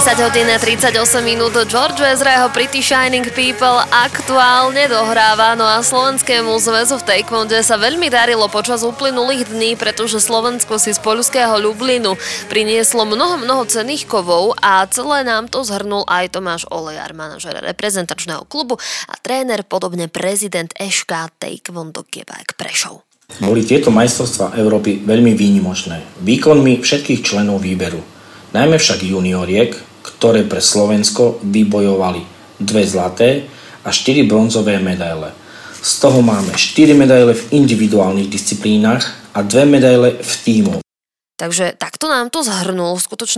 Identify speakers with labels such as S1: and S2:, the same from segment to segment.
S1: 10:38. George Ezra, jeho Pretty Shining People aktuálne dohráva, no a Slovenskému zväzu v taekwonde sa veľmi darilo počas uplynulých dní, pretože Slovensko si z poľského Lublinu prinieslo mnoho cenných kovov a celé nám to zhrnul aj Tomáš Olejar, manažer reprezentačného klubu a tréner, podobne prezident SK Taekwondo Quebec Prešov.
S2: Boli tieto majstrovstvá Európy veľmi výnimočné výkonmi všetkých členov výberu, najmä však junioriek, ktoré pre Slovensko vybojovali 2 zlaté a 4 bronzové medaile. Z toho máme 4 medaile v individuálnych disciplínach a 2 medaile v tímu.
S1: Takže takto nám to zhrnul skutočne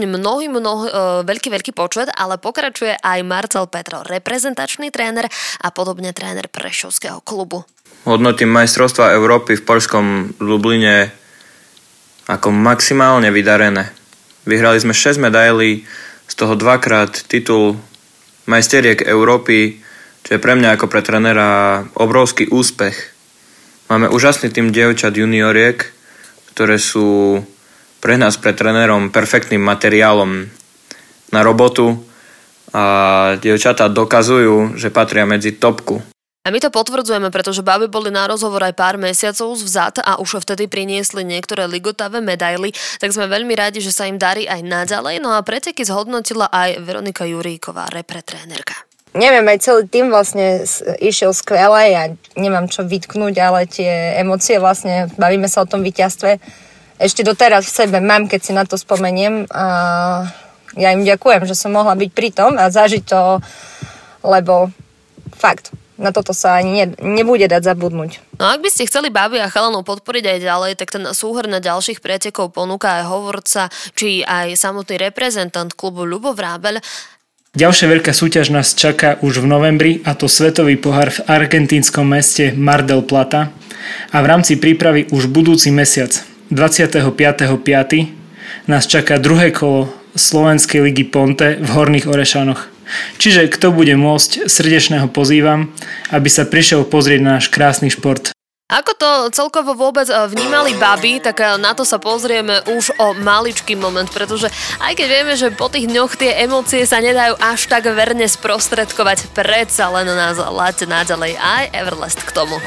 S1: veľký počet, ale pokračuje aj Marcel Petro, reprezentačný tréner a podobne tréner prešovského klubu.
S3: Hodnotím majstrovstvá Európy v poľskom Lubline ako maximálne vydarené. Vyhrali sme 6 medailí, z toho 2-krát titul majsteriek Európy, čo je pre mňa ako pre trénera obrovský úspech. Máme úžasný tým dievčat junioriek, ktoré sú pre nás, pre trénerom, perfektným materiálom na robotu a dievčatá dokazujú, že patria medzi topku.
S1: A my to potvrdzujeme, pretože baby boli na rozhovor aj pár mesiacov vzad a už vtedy priniesli niektoré ligotavé medaily, tak sme veľmi radi, že sa im darí aj naďalej. No a preteky zhodnotila aj Veronika Juríková, repretrénerka.
S4: Neviem, aj celý tým vlastne išiel skvele, ja nemám čo vytknúť, ale tie emócie vlastne, bavíme sa o tom víťazstve, ešte doteraz v sebe mám, keď si na to spomeniem a ja im ďakujem, že som mohla byť pri tom a zažiť to, lebo fakt, na toto sa ani nebude dať zabudnúť.
S1: No a ak by ste chceli báby a chalanov podporiť aj ďalej, tak ten súhrn ďalších pretekov ponúka aj hovorca, či aj samotný reprezentant klubu Ľubo Vrábeľ.
S5: Ďalšia veľká súťaž nás čaká už v novembri, a to svetový pohár v argentínskom meste Mar del Plata a v rámci prípravy už budúci mesiac 25.5. nás čaká druhé kolo Slovenskej ligy Ponte v Horných Orešanoch. Čiže kto bude môcť, srdečne ho pozývam, aby sa prišiel pozrieť na náš krásny šport.
S1: Ako to celkovo vôbec vnímali baby, tak na to sa pozrieme už o maličký moment, pretože aj keď vieme, že po tých dňoch tie emócie sa nedajú až tak verne sprostredkovať, predsa len nás láte naďalej aj Everlast k tomu.